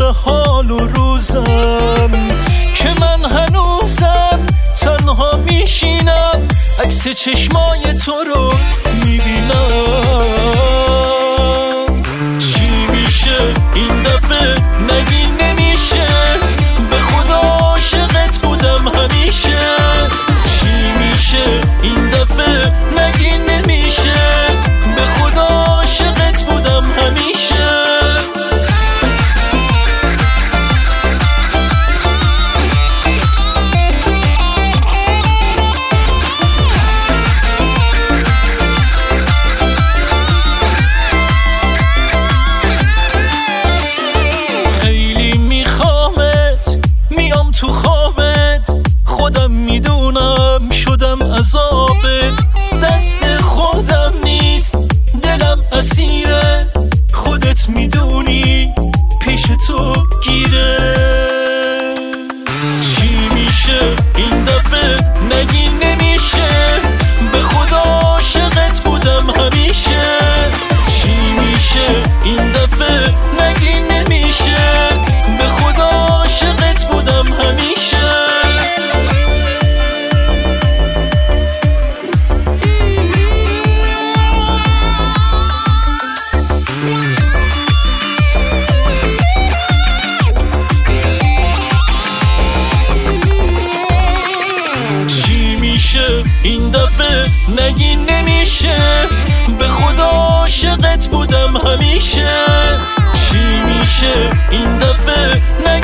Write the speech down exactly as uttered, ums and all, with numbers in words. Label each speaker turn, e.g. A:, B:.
A: حال و روزم که من هنوزم تنها میشینم عکس چشمای تو رو میبینم. چی میشه این دفعه نگی نمیشه به خدا عاشقت بودم همیشه. چی میشه این دفعه نگی نمیشه به خدا عاشقت بودم همیشه. تو خوابت خودم میدونم شدم عذابت، دست خودم نیست دلم اسیره، خودت میدونی پیش تو گیره. چی میشه این دفعه نگی نمیشه به خدا عاشقت بودم همیشه. چی میشه این دفعه نگی نمیشه به خدا عاشقت بودم همیشه. چی میشه این دفعه نگی نمیشه به خدا عاشقت بودم همیشه. چی میشه این دفعه